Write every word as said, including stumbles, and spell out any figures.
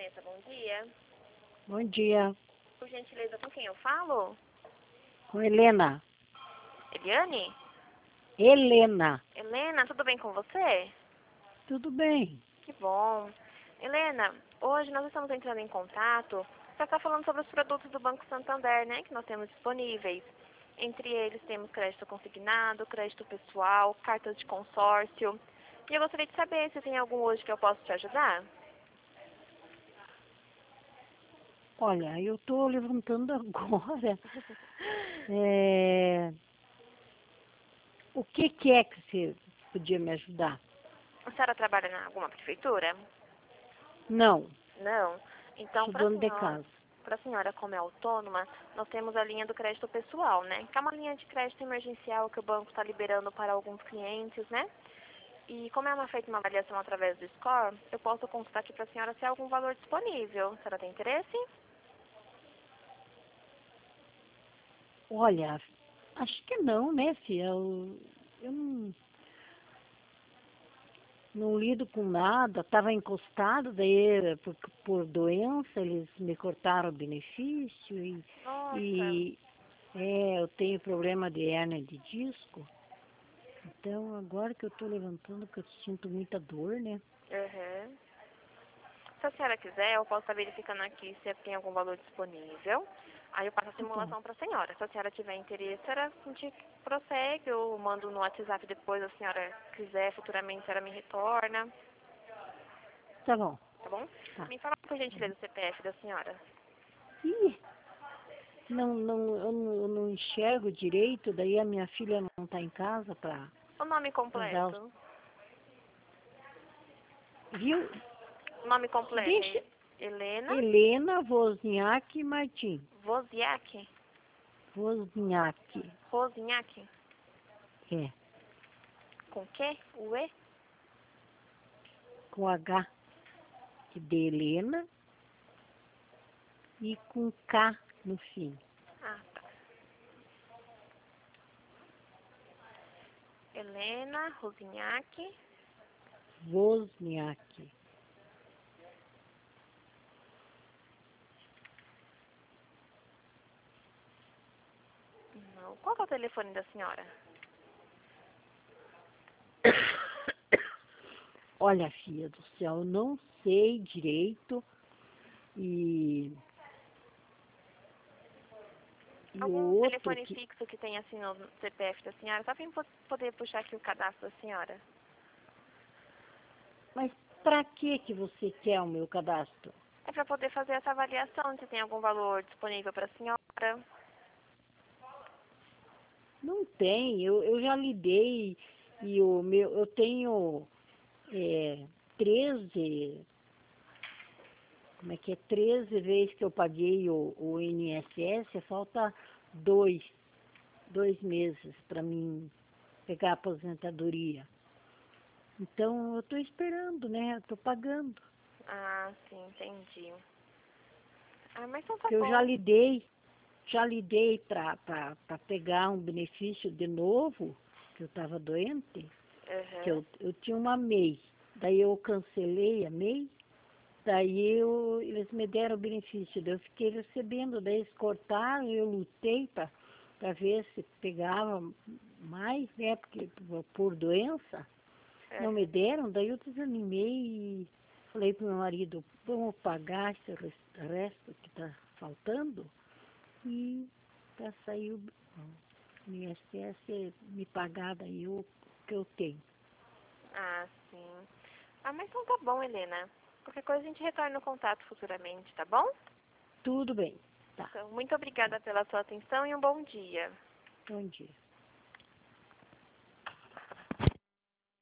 Vanessa, bom dia. Bom dia. Por gentileza, com quem eu falo? Com Helena. Eliane? Helena. Helena, tudo bem com você? Tudo bem. Que bom. Helena, hoje nós estamos entrando em contato para estar falando sobre os produtos do Banco Santander, né, que nós temos disponíveis. Entre eles temos crédito consignado, crédito pessoal, cartas de consórcio. E eu gostaria de saber se tem algum hoje que eu possa te ajudar. Olha, eu estou levantando agora. É, O que, que é que você podia me ajudar? A senhora trabalha em alguma prefeitura? Não, Não. Então, sou para a dona de senhora, casa. para a senhora, como é autônoma, nós temos a linha do crédito pessoal, né? Que é uma linha de crédito emergencial que o banco está liberando para alguns clientes, né? E como é uma feita uma avaliação através do score, eu posso consultar aqui para a senhora se há algum valor disponível. A senhora tem interesse? Olha, acho que não, né, filha? Eu, eu não, não lido com nada. Estava encostado, daí por, por doença eles me cortaram o benefício e, Nossa. e é, eu tenho problema de hérnia de disco. Então, agora que eu estou levantando, que eu sinto muita dor, né? Uhum. Se a senhora quiser, eu posso estar verificando aqui se tem algum valor disponível. Aí eu passo a Tá bom. simulação para a senhora. Se a senhora tiver interesse, a gente prossegue. Eu mando no WhatsApp depois, se a senhora quiser, futuramente a senhora me retorna. Tá bom. Tá bom? Tá. Me fala, por gentileza, o C P F da senhora. Ih, não, não, eu não, eu não enxergo direito, daí a minha filha não está em casa para O nome dar os... completo. Viu? O nome completo. Deixa... Helena Helena Wozniak Martim. Wozniak. Wozniak. Wozniak. É, Com Q? O E? com H de Helena e com K no fim. Ah, tá. Helena Wozniak. Wozniak. Não. Qual que é o telefone da senhora? Olha, filha do céu, eu não sei direito e, e o Algum outro telefone que... fixo que tenha assim no C P F da senhora? Só para eu poder puxar aqui o cadastro da senhora. Mas para que que você quer o meu cadastro? É para poder fazer essa avaliação, se tem algum valor disponível para a senhora. Não tem, eu, eu já lidei e o meu, eu tenho é, treze, como é que é, treze vezes que eu paguei o, o I N S S, falta dois, dois meses para mim pegar a aposentadoria. Então eu estou esperando, né? Eu estou pagando. Ah, sim, entendi. Ah, mas então tá Porque eu já bom. lidei, já lidei para pegar um benefício de novo, que eu estava doente. Que Uhum. eu, eu tinha uma M E I, daí eu cancelei a M E I, daí eu, eles me deram o benefício, daí eu fiquei recebendo, daí eles cortaram, eu lutei para ver se pegava mais, né, porque por, por doença, não me Uhum. deram, daí eu desanimei e falei para o meu marido, vamos pagar esse res- resto que está faltando e para sair o o I N S S me pagar daí o que eu tenho. Ah, sim. Ah, mas então tá bom, Helena. Qualquer coisa a gente retorna o contato futuramente, tá bom? Tudo bem, tá. Então, muito obrigada pela sua atenção e um bom dia. Bom dia.